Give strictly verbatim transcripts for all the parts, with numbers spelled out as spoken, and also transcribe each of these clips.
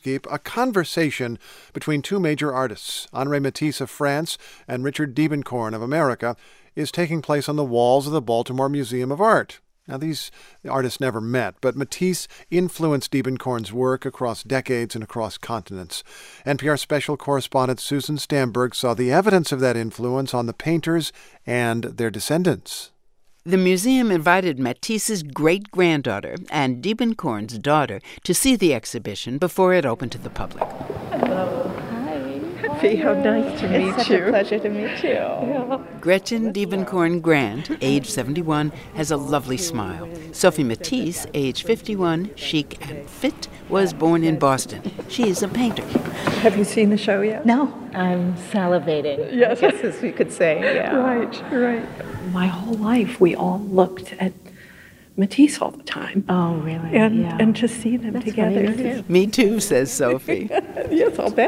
landscape, a conversation between two major artists, Henri Matisse of France and Richard Diebenkorn of America, is taking place on the walls of the Baltimore Museum of Art. Now, these artists never met, but Matisse influenced Diebenkorn's work across decades and across continents. N P R special correspondent Susan Stamberg saw the evidence of that influence on the painters and their descendants. The museum invited Matisse's great-granddaughter and Diebenkorn's daughter to see the exhibition before it opened to the public. Hello. Sophie, how nice to meet you. It's such a pleasure to meet you. Yeah. Gretchen Diebenkorn Grant, age seventy-one, has a lovely smile. Sophie Matisse, age fifty-one, chic and fit, was born in Boston. She is a painter. Have you seen the show yet? No, I'm salivating. Yes. I guess as we could say. Yeah. Right, right. My whole life, we all looked at Matisse all the time. Oh, really? And yeah. and to see them That's together. funny, too. Me too, says Sophie. Yes, I'll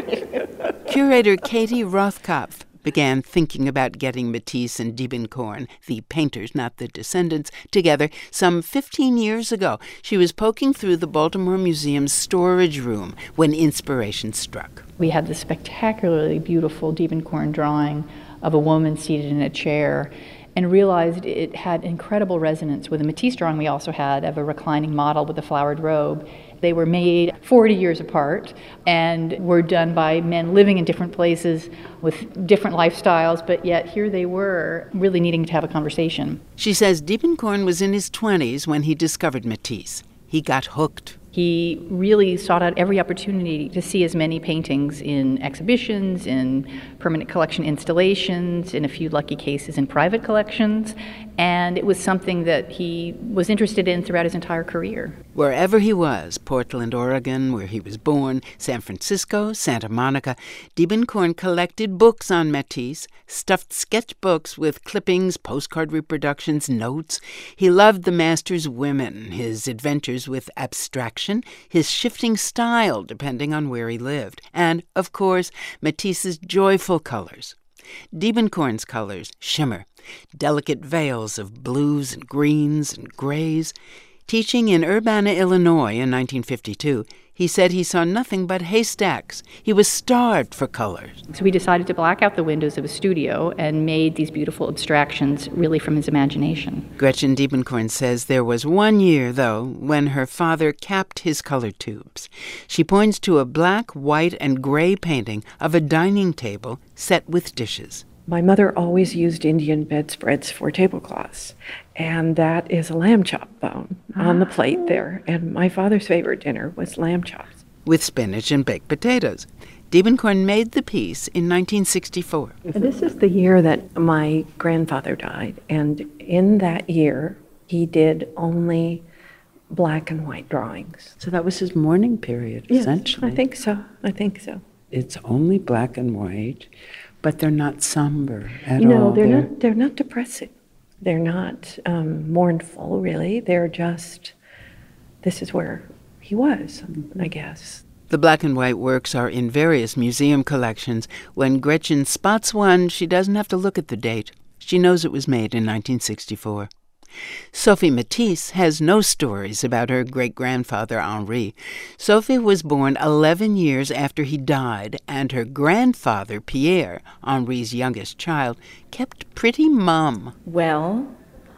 bet. Curator Katie Rothkopf began thinking about getting Matisse and Diebenkorn, the painters, not the descendants, together some fifteen years ago. She was poking through the Baltimore Museum's storage room when inspiration struck. We had this spectacularly beautiful Diebenkorn drawing of a woman seated in a chair, and realized it had incredible resonance with a Matisse drawing we also had of a reclining model with a flowered robe. They were made forty years apart and were done by men living in different places with different lifestyles, but yet here they were really needing to have a conversation. She says Diebenkorn was in his twenties when he discovered Matisse. He got hooked. He really sought out every opportunity to see as many paintings in exhibitions, in permanent collection installations, in a few lucky cases in private collections, and it was something that he was interested in throughout his entire career. Wherever he was, Portland, Oregon, where he was born, San Francisco, Santa Monica, Diebenkorn collected books on Matisse, stuffed sketchbooks with clippings, postcard reproductions, notes. He loved the master's women, his adventures with abstraction, his shifting style depending on where he lived, and, of course, Matisse's joyful colors. Diebenkorn's colors shimmer, delicate veils of blues and greens and grays. Teaching in Urbana, Illinois in nineteen fifty-two, he said he saw nothing but haystacks. He was starved for colors. So we decided to black out the windows of his studio and made these beautiful abstractions really from his imagination. Gretchen Diebenkorn says there was one year, though, when her father capped his color tubes. She points to a black, white, and gray painting of a dining table set with dishes. My mother always used Indian bedspreads for tablecloths, and that is a lamb chop bone on the plate there. And my father's favorite dinner was lamb chops. With spinach and baked potatoes. Diebenkorn made the piece in nineteen sixty-four. This is the year that my grandfather died, and in that year, he did only black and white drawings. So that was his mourning period, Yes, essentially. I think so. I think so. It's only black and white, but they're not somber at no, all. they're, they're not. They're not depressing. They're not um, mournful, really. They're just. This is where he was, I guess. The black and white works are in various museum collections. When Gretchen spots one, she doesn't have to look at the date. She knows it was made in nineteen sixty-four. Sophie Matisse has no stories about her great-grandfather Henri. Sophie was born eleven years after he died, and her grandfather, Pierre, Henri's youngest child, kept pretty mum. Well,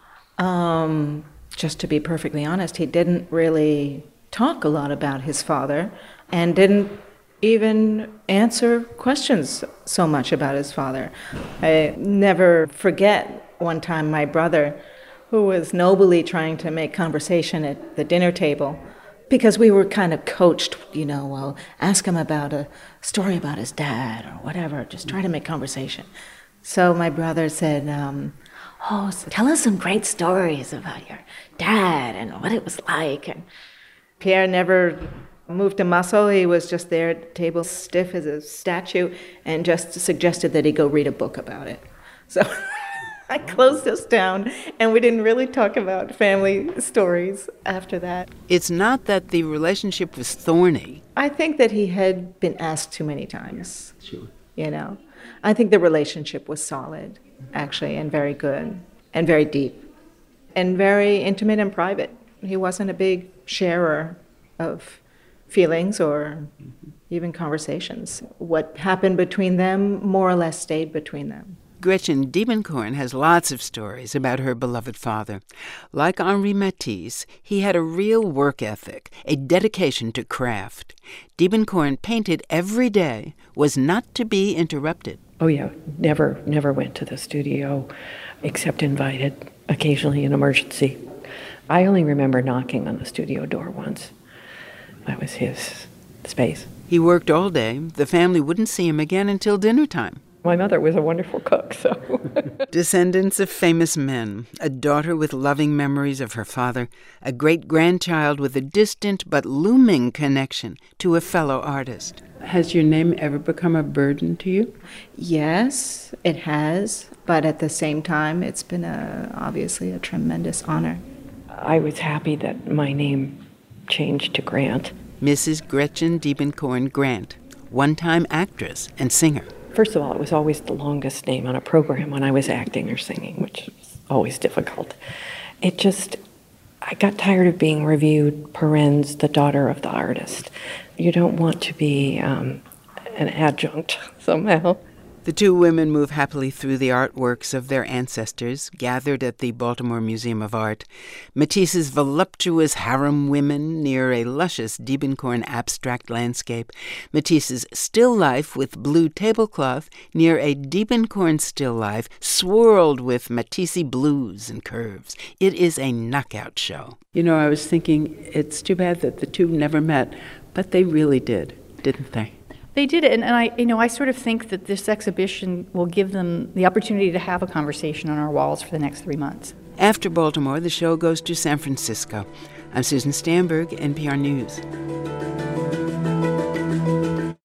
um, just to be perfectly honest, he didn't really talk a lot about his father and didn't even answer questions so much about his father. I never forget one time my brother, who was nobly trying to make conversation at the dinner table, because we were kind of coached, you know, well, ask him about a story about his dad or whatever, just try to make conversation. So my brother said, um, oh, so tell us some great stories about your dad and what it was like. And Pierre never moved a muscle. He was just there at the table, stiff as a statue, and just suggested that he go read a book about it. So I closed us down, and we didn't really talk about family stories after that. It's not that the relationship was thorny. I think that he had been asked too many times. Sure. You know, I think the relationship was solid, actually, and very good, and very deep, and very intimate and private. He wasn't a big sharer of feelings or even conversations. What happened between them more or less stayed between them. Gretchen Diebenkorn has lots of stories about her beloved father. Like Henri Matisse, he had a real work ethic, a dedication to craft. Diebenkorn painted every day, was not to be interrupted. Oh, yeah, never, never went to the studio except invited, occasionally in emergency. I only remember knocking on the studio door once. That was his space. He worked all day. The family wouldn't see him again until dinner time. My mother was a wonderful cook, so... Descendants of famous men, a daughter with loving memories of her father, a great-grandchild with a distant but looming connection to a fellow artist. Has your name ever become a burden to you? Yes, it has, but at the same time, it's been a, obviously a tremendous honor. I was happy that my name changed to Grant. Missus Gretchen Diebenkorn Grant, one-time actress and singer. First of all, it was always the longest name on a program when I was acting or singing, which was always difficult. It just, I got tired of being reviewed, parens, the daughter of the artist. You don't want to be um, an adjunct somehow. The two women move happily through the artworks of their ancestors, gathered at the Baltimore Museum of Art. Matisse's voluptuous harem women near a luscious Diebenkorn abstract landscape. Matisse's still life with blue tablecloth near a Diebenkorn still life swirled with Matisse blues and curves. It is a knockout show. You know, I was thinking it's too bad that the two never met, but they really did, didn't they? They did it, and, and I, you know, I sort of think that this exhibition will give them the opportunity to have a conversation on our walls for the next three months. After Baltimore, the show goes to San Francisco. I'm Susan Stamberg, N P R News.